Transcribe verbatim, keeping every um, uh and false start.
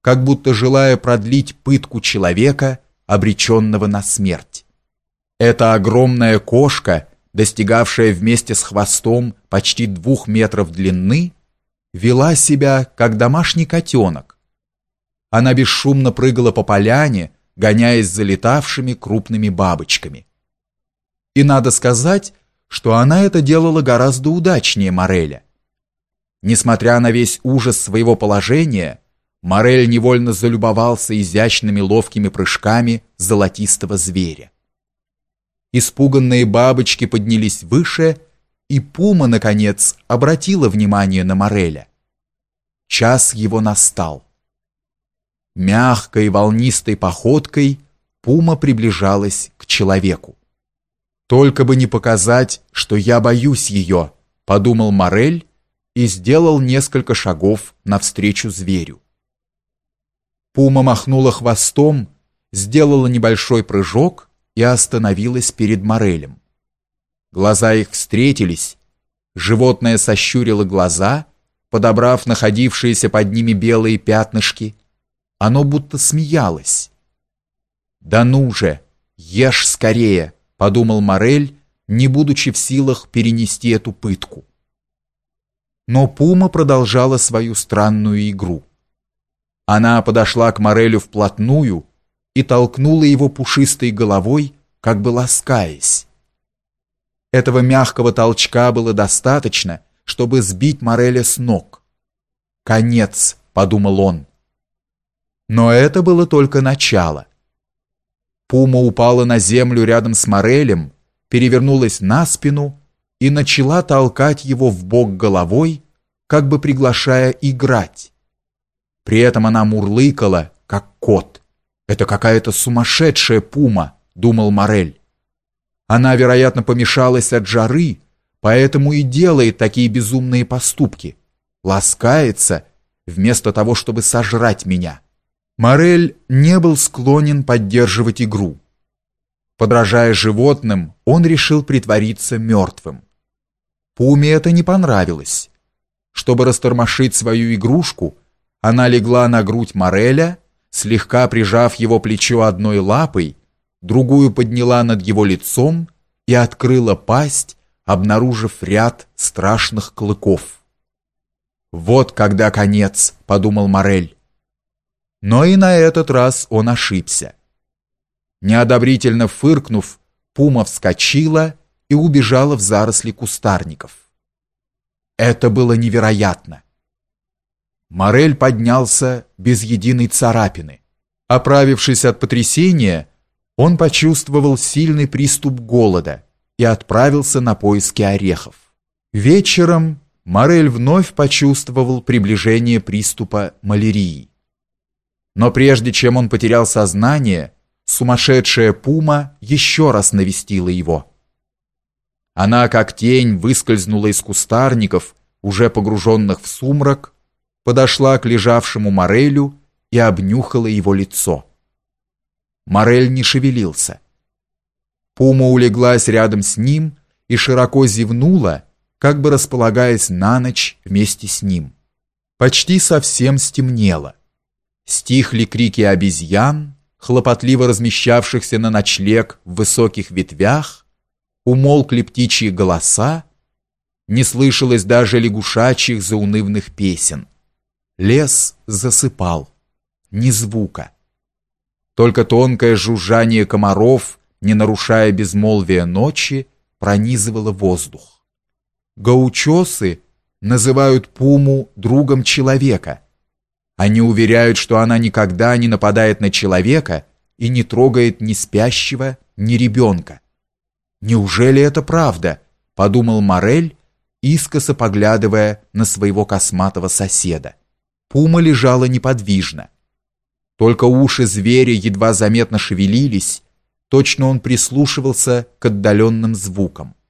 как будто желая продлить пытку человека, обреченного на смерть. Эта огромная кошка, достигавшая вместе с хвостом почти двух метров длины, вела себя, как домашний котенок. Она бесшумно прыгала по поляне, гоняясь за летавшими крупными бабочками. И надо сказать, что она это делала гораздо удачнее Мореля. Несмотря на весь ужас своего положения, Морель невольно залюбовался изящными ловкими прыжками золотистого зверя. Испуганные бабочки поднялись выше, и пума, наконец, обратила внимание на Мореля. Час его настал. Мягкой волнистой походкой пума приближалась к человеку. «Только бы не показать, что я боюсь ее», — подумал Морель и сделал несколько шагов навстречу зверю. Пума махнула хвостом, сделала небольшой прыжок и остановилась перед Морелем. Глаза их встретились, животное сощурило глаза, подобрав находившиеся под ними белые пятнышки. Оно будто смеялось. «Да ну же, ешь скорее», — подумал Морель, не будучи в силах перенести эту пытку. Но пума продолжала свою странную игру. Она подошла к Морелю вплотную и толкнула его пушистой головой, как бы ласкаясь. Этого мягкого толчка было достаточно, чтобы сбить Мореля с ног. «Конец», — подумал он. Но это было только начало. Пума упала на землю рядом с Морелем, перевернулась на спину и начала толкать его в бок головой, как бы приглашая играть. При этом она мурлыкала, как кот. «Это какая-то сумасшедшая пума», — думал Морель. «Она, вероятно, помешалась от жары, поэтому и делает такие безумные поступки. Ласкается, вместо того, чтобы сожрать меня». Морель не был склонен поддерживать игру. Подражая животным, он решил притвориться мертвым. Пуме это не понравилось. Чтобы растормошить свою игрушку, она легла на грудь Мореля, слегка прижав его плечо одной лапой, другую подняла над его лицом и открыла пасть, обнаружив ряд страшных клыков. «Вот когда конец», — подумал Морель. Но и на этот раз он ошибся. Неодобрительно фыркнув, пума вскочила и убежала в заросли кустарников. Это было невероятно. Морель поднялся без единой царапины. Оправившись от потрясения, он почувствовал сильный приступ голода и отправился на поиски орехов. Вечером Морель вновь почувствовал приближение приступа малярии. Но прежде чем он потерял сознание, сумасшедшая пума еще раз навестила его. Она, как тень, выскользнула из кустарников, уже погруженных в сумрак, подошла к лежавшему Морелю и обнюхала его лицо. Морель не шевелился. Пума улеглась рядом с ним и широко зевнула, как бы располагаясь на ночь вместе с ним. Почти совсем стемнело. Стихли крики обезьян, хлопотливо размещавшихся на ночлег в высоких ветвях, умолкли птичьи голоса, не слышалось даже лягушачьих заунывных песен. Лес засыпал, ни звука. Только тонкое жужжание комаров, не нарушая безмолвия ночи, пронизывало воздух. Гаучосы называют пуму другом человека. Они уверяют, что она никогда не нападает на человека и не трогает ни спящего, ни ребенка. «Неужели это правда?» – подумал Морель, искоса поглядывая на своего косматого соседа. Пума лежала неподвижно. Только уши зверя едва заметно шевелились, точно он прислушивался к отдаленным звукам.